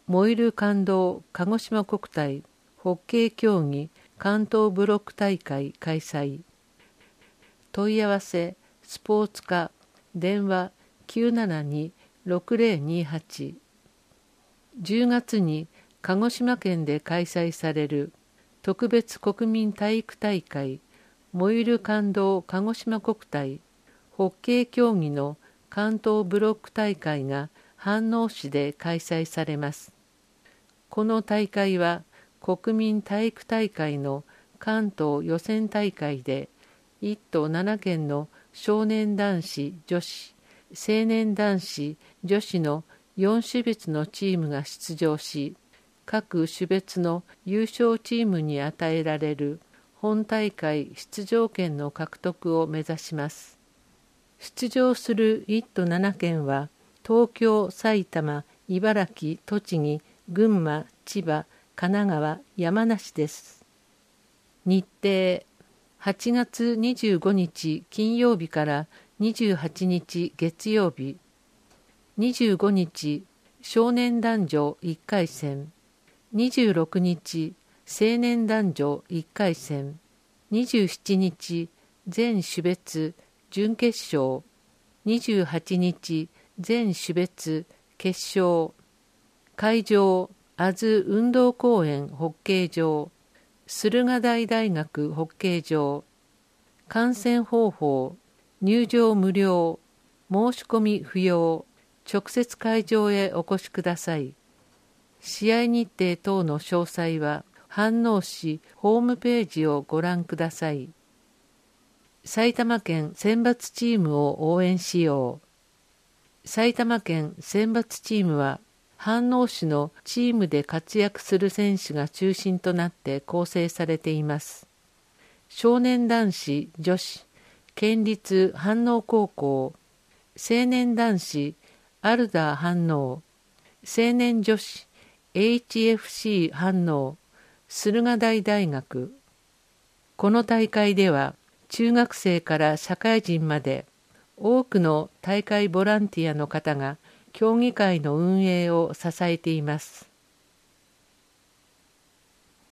燃える感動鹿児島国体ホッケー競技関東ブロック大会開催。問い合わせスポーツ課電話 972-6028。 10月に鹿児島県で開催される特別国民体育大会燃える感動鹿児島国体ホッケー競技の関東ブロック大会が飯能市で開催されます。この大会は国民体育大会の関東予選大会で1都7県の少年男子女子青年男子女子の4種別のチームが出場し、各種別の優勝チームに与えられる本大会出場権の獲得を目指します。出場する1都7県は東京、埼玉、茨城、栃木、群馬、千葉、神奈川、山梨です。日程8月25日金曜日から28日月曜日。25日少年男女1回戦、26日青年男女1回戦、27日全種別準決勝、28日全種別決勝。会場阿津運動公園ホッケー場、駿河台大学ホッケー場。観戦方法入場無料、申し込み不要、直接会場へお越しください。試合日程等の詳細は飯能市ホームページをご覧ください。埼玉県選抜チームを応援しよう。埼玉県選抜チームは飯能市のチームで活躍する選手が中心となって構成されています。少年男子女子県立飯能高校、青年男子アルダー飯能、青年女子 HFC 飯能、駿河台大学。この大会では中学生から社会人まで多くの大会ボランティアの方が競技会の運営を支えています。